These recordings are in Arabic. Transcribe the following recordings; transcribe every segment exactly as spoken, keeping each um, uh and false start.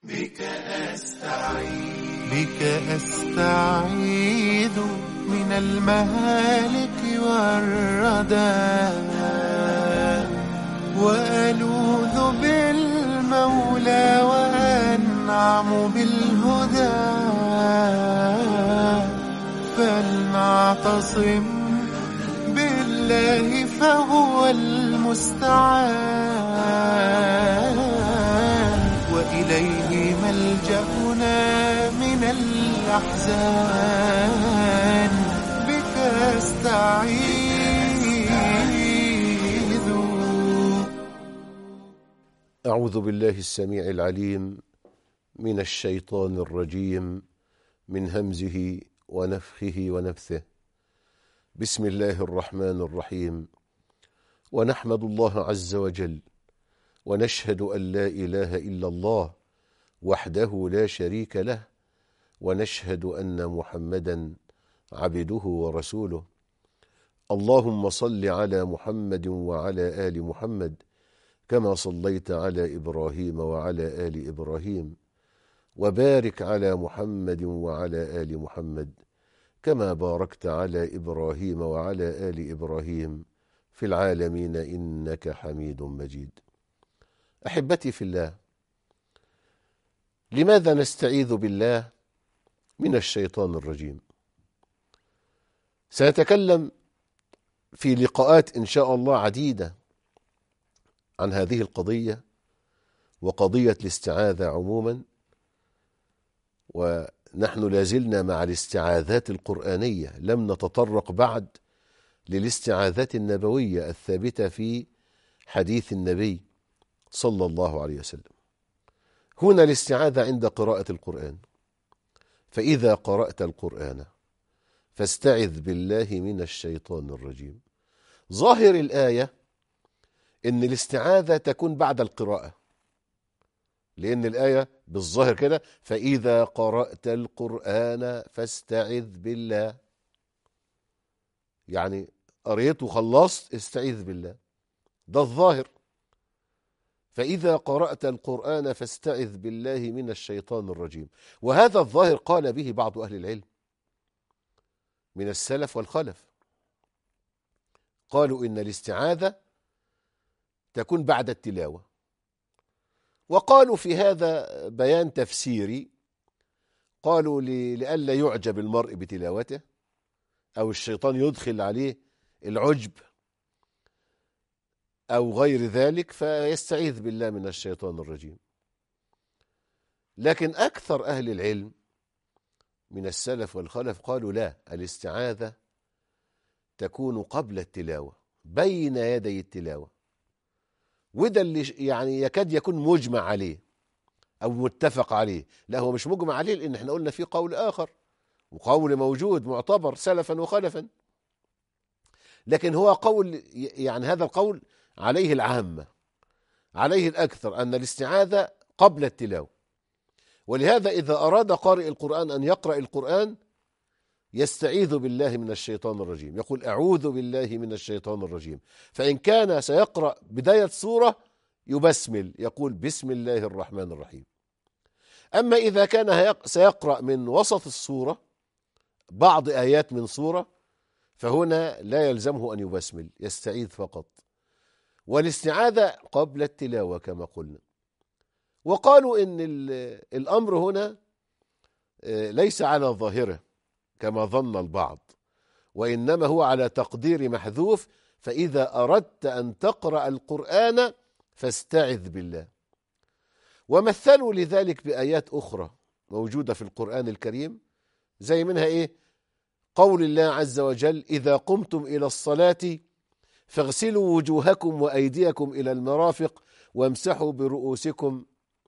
بك أستعيذ بك أستعيذ من المهالك والردى، وألوذ بالمولى وأنعم بالهدى، فلنعتصم بالله فهو المستعان، وإليه ملجأنا من الأحزان. بك أستعيذ. أعوذ بالله السميع العليم من الشيطان الرجيم، من همزه ونفخه ونفثه. بسم الله الرحمن الرحيم. ونحمد الله عز وجل ونشهد أن لا إله إلا الله وحده لا شريك له، ونشهد أن محمدا عبده ورسوله. اللهم صل على محمد وعلى آل محمد كما صليت على إبراهيم وعلى آل إبراهيم، وبارك على محمد وعلى آل محمد كما باركت على إبراهيم وعلى آل إبراهيم في العالمين إنك حميد مجيد. أحبتي في الله، لماذا نستعيذ بالله من الشيطان الرجيم؟ سنتكلم في لقاءات إن شاء الله عديدة عن هذه القضية وقضية الاستعاذة عموما، ونحن لازلنا مع الاستعاذات القرآنية، لم نتطرق بعد للاستعاذات النبوية الثابتة في حديث النبي صلى الله عليه وسلم. هنا الاستعاذة عند قراءة القرآن، فإذا قرأت القرآن فاستعذ بالله من الشيطان الرجيم. ظاهر الآية إن الاستعاذة تكون بعد القراءة، لأن الآية بالظاهر كده فإذا قرأت القرآن فاستعذ بالله، يعني قريت وخلصت استعذ بالله، ده الظاهر. فإذا قرأت القرآن فاستعذ بالله من الشيطان الرجيم، وهذا الظاهر قال به بعض أهل العلم من السلف والخلف، قالوا إن الاستعاذة تكون بعد التلاوة، وقالوا في هذا بيان تفسيري، قالوا لئلا يعجب المرء بتلاوته أو الشيطان يدخل عليه العجب أو غير ذلك فيستعيذ بالله من الشيطان الرجيم. لكن أكثر أهل العلم من السلف والخلف قالوا لا، الاستعاذة تكون قبل التلاوة بين يدي التلاوة، وده اللي يعني يكاد يكون مجمع عليه أو متفق عليه. لا، هو مش مجمع عليه، لأن احنا قلنا في قول آخر وقول موجود معتبر سلفا وخلفا، لكن هو قول يعني هذا القول عليه العامة، عليه الأكثر، أن الاستعاذة قبل التلاوة. ولهذا إذا أراد قارئ القرآن أن يقرأ القرآن يستعيذ بالله من الشيطان الرجيم، يقول أعوذ بالله من الشيطان الرجيم. فإن كان سيقرأ بداية سورة يبسمل، يقول بسم الله الرحمن الرحيم. أما إذا كان سيقرأ من وسط السورة بعض آيات من سورة فهنا لا يلزمه أن يبسمل، يستعيذ فقط. والاستعاذة قبل التلاوة كما قلنا. وقالوا إن الأمر هنا ليس على ظاهره كما ظن البعض، وإنما هو على تقدير محذوف، فإذا أردت أن تقرأ القرآن فاستعذ بالله. ومثلوا لذلك بآيات أخرى موجودة في القرآن الكريم، زي منها إيه؟ قول الله عز وجل إذا قمتم إلى الصلاة فاغسلوا وجوهكم وأيديكم إلى المرافق وامسحوا برؤوسكم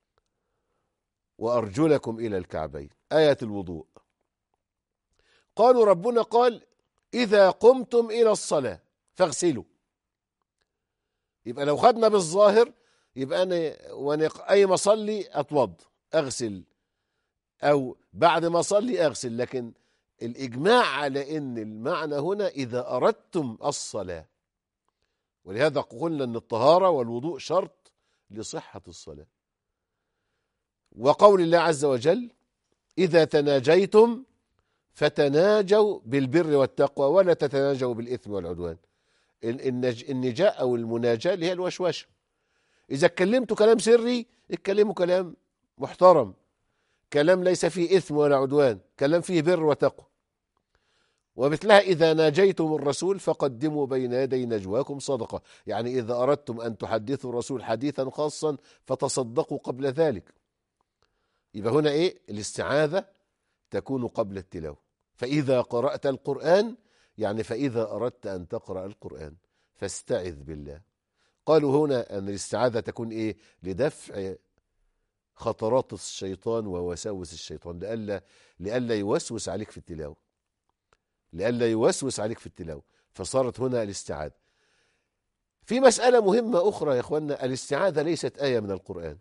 وأرجلكم إلى الكعبين، آية الوضوء. قالوا ربنا قال إذا قمتم إلى الصلاة فاغسلوا، يبقى لو خدنا بالظاهر يبقى أنا وأنا أي ما أصلي أتوض أغسل، أو بعد ما أصلي أغسل، لكن الإجماع على أن المعنى هنا إذا أردتم الصلاة. ولهذا قلنا أن الطهارة والوضوء شرط لصحة الصلاة. وقول الله عز وجل إذا تناجيتم فتناجوا بالبر والتقوى ولا تتناجوا بالإثم والعدوان. النجاء أو المناجاة اللي هي الوشوشة. إذا اتكلمتوا كلام سري اتكلموا كلام محترم، كلام ليس فيه إثم ولا عدوان، كلام فيه بر وتقوى. ومثلها إذا ناجيتم الرسول فقدموا بين يدي نجواكم صدقة، يعني إذا أردتم أن تحدثوا الرسول حديثا خاصا فتصدقوا قبل ذلك. يبقى هنا إيه؟ الاستعاذة تكون قبل التلاوة. فإذا قرأت القرآن يعني فإذا أردت أن تقرأ القرآن فاستعذ بالله. قالوا هنا أن الاستعاذة تكون إيه؟ لدفع خطرات الشيطان ووساوس الشيطان، لألا لألا يوسوس عليك في التلاوة، لألا يوسوس عليك في التلاوة، فصارت هنا الاستعاذة. في مسألة مهمة أخرى يا أخوانا، الاستعاذة ليست آية من القرآن.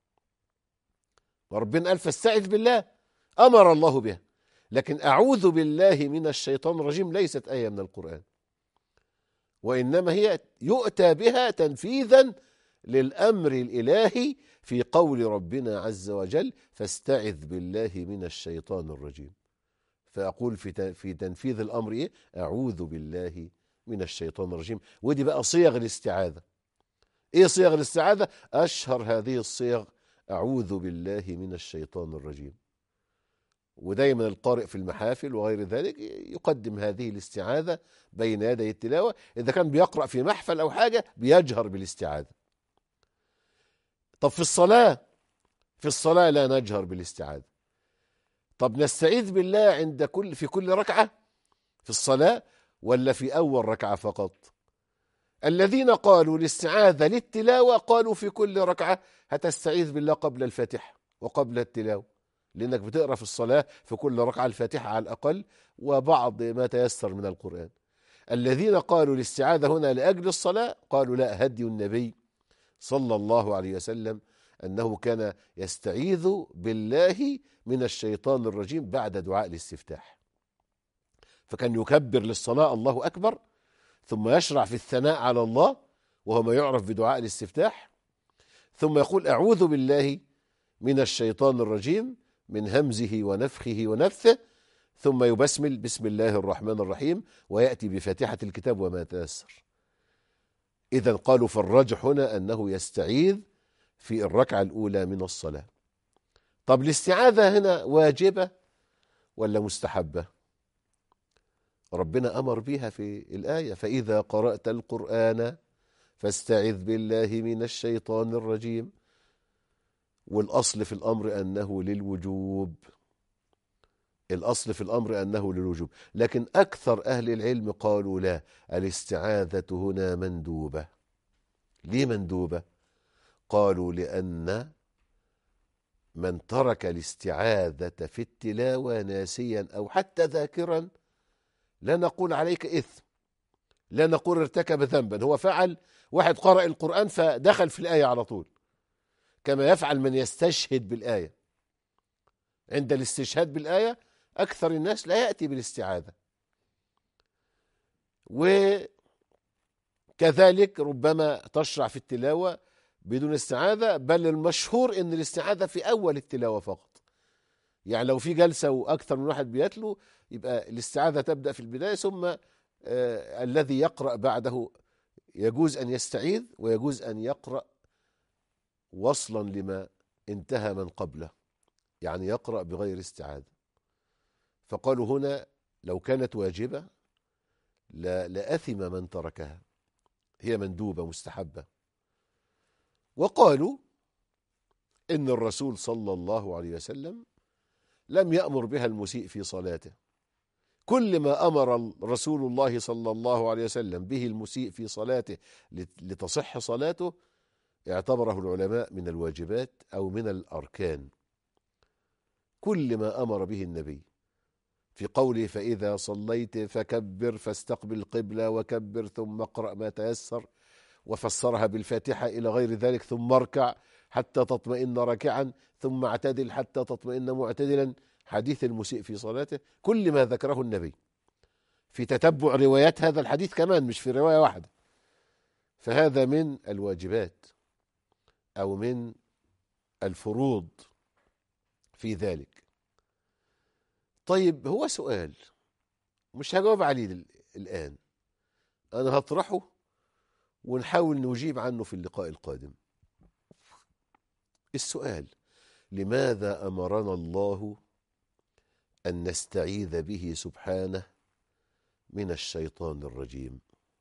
وربنا قال فاستعذ بالله، أمر الله بها، لكن أعوذ بالله من الشيطان الرجيم ليست آية من القرآن، وإنما هي يؤتى بها تنفيذا للأمر الإلهي في قول ربنا عز وجل فاستعذ بالله من الشيطان الرجيم. فأقول في في تنفيذ الأمر إيه؟ أعوذ بالله من الشيطان الرجيم. ودي بقى صيغ الاستعاذة. إيه صيغ الاستعاذة؟ أشهر هذه الصيغ أعوذ بالله من الشيطان الرجيم. ودايما القارئ في المحافل وغير ذلك يقدم هذه الاستعاذة بين يدي التلاوة. إذا كان بيقرأ في محفل أو حاجة بيجهر بالاستعاذة. طب في الصلاة، في الصلاة لا نجهر بالاستعاذة. طب نستعيذ بالله عند كل في كل ركعة في الصلاة ولا في أول ركعة فقط؟ الذين قالوا الاستعاذة للتلاوة قالوا في كل ركعة هتستعيذ بالله قبل الفاتحة وقبل التلاوة، لأنك بتقرأ في الصلاة في كل ركعة الفاتحة على الأقل وبعض ما تيسر من القرآن. الذين قالوا الاستعاذة هنا لأجل الصلاة قالوا لا، هدي النبي صلى الله عليه وسلم أنه كان يستعيذ بالله من الشيطان الرجيم بعد دعاء الاستفتاح، فكان يكبر للصلاة الله أكبر ثم يشرع في الثناء على الله وهو ما يعرف بدعاء الاستفتاح، ثم يقول أعوذ بالله من الشيطان الرجيم من همزه ونفخه ونفثه، ثم يبسمل بسم الله الرحمن الرحيم ويأتي بفاتحة الكتاب وما تيسر. إذن قالوا فالراجح هنا أنه يستعيذ في الركعة الأولى من الصلاة. طب الاستعاذة هنا واجبة ولا مستحبة؟ ربنا أمر بها في الآية فإذا قرأت القرآن فاستعذ بالله من الشيطان الرجيم، والأصل في الأمر أنه للوجوب، الأصل في الأمر أنه للوجوب. لكن أكثر أهل العلم قالوا لا، الاستعاذة هنا مندوبة. ليه مندوبة؟ قالوا لأن من ترك الاستعاذة في التلاوة ناسيا أو حتى ذاكرا لا نقول عليك إثم، لا نقول ارتكب ذنبا، هو فعل، واحد قرأ القرآن فدخل في الآية على طول، كما يفعل من يستشهد بالآية. عند الاستشهاد بالآية أكثر الناس لا يأتي بالاستعاذة، وكذلك ربما تشرع في التلاوة بدون استعاذة، بل المشهور أن الاستعاذة في أول التلاوة فقط. يعني لو في جلسة وأكثر من واحد بيتلو يبقى الاستعاذة تبدأ في البداية، ثم آه الذي يقرأ بعده يجوز أن يستعيذ ويجوز أن يقرأ وصلا لما انتهى من قبله، يعني يقرأ بغير استعاذة. فقالوا هنا لو كانت واجبة لأثم من تركها، هي مندوبة مستحبة. وقالوا إن الرسول صلى الله عليه وسلم لم يأمر بها المسيء في صلاته، كل ما أمر رسول الله صلى الله عليه وسلم به المسيء في صلاته لتصح صلاته اعتبره العلماء من الواجبات أو من الأركان. كل ما أمر به النبي في قوله فإذا صليت فكبر فاستقبل القبلة وكبر ثم اقرأ ما تيسر، وفسرها بالفاتحة إلى غير ذلك، ثم اركع حتى تطمئن راكعا ثم اعتدل حتى تطمئن معتدلا، حديث المسيء في صلاته كل ما ذكره النبي في تتبع روايات هذا الحديث كمان مش في رواية واحدة، فهذا من الواجبات أو من الفروض في ذلك. طيب هو سؤال مش هجاوب عليه الآن، أنا هطرحه ونحاول نجيب عنه في اللقاء القادم. السؤال: لماذا أمرنا الله أن نستعيذ به سبحانه من الشيطان الرجيم؟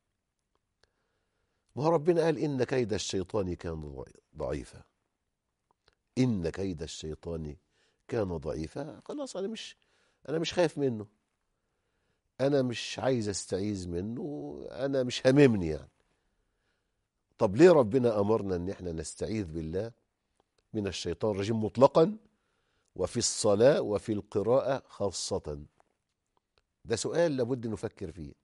ما ربنا قال إن كيد الشيطان كان ضعيفا، إن كيد الشيطان كان ضعيفا. خلاص أنا مش أنا مش خايف منه، أنا مش عايز أستعيذ منه، أنا مش هممني يعني. طب ليه ربنا أمرنا أن احنا نستعيذ بالله من الشيطان الرجيم مطلقا وفي الصلاة وفي القراءة خاصة؟ ده سؤال لابد نفكر فيه،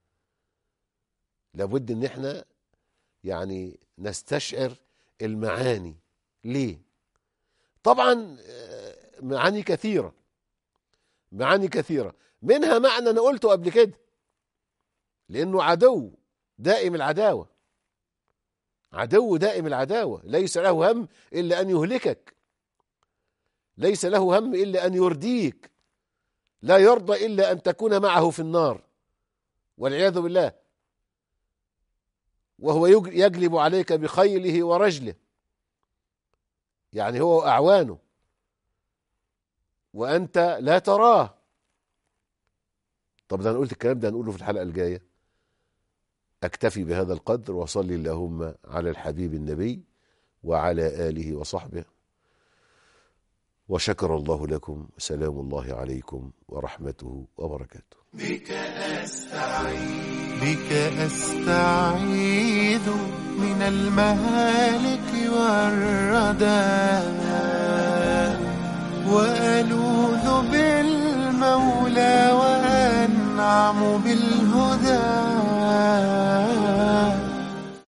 لابد ان احنا يعني نستشعر المعاني. ليه؟ طبعا معاني كثيرة، معاني كثيرة، منها معنى أنا قلته قبل كده، لأنه عدو دائم العداوة، عدو دائم العداوة، ليس له هم إلا أن يهلكك، ليس له هم إلا أن يرديك، لا يرضى إلا أن تكون معه في النار والعياذ بالله، وهو يجلب عليك بخيله ورجله، يعني هو أعوانه وأنت لا تراه. طب ده أنا قلت الكلام ده هنقوله في الحلقة الجاية. أكتفي بهذا القدر، وصلي اللهم على الحبيب النبي وعلى آله وصحبه، وشكر الله لكم. سلام الله عليكم ورحمته وبركاته. بك أستعيذ بك أستعيذ من المهالك والردى، وألوذ بالمولى وأنعم بالهدى.